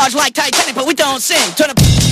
large like Titanic, but we don't sing. Turn up.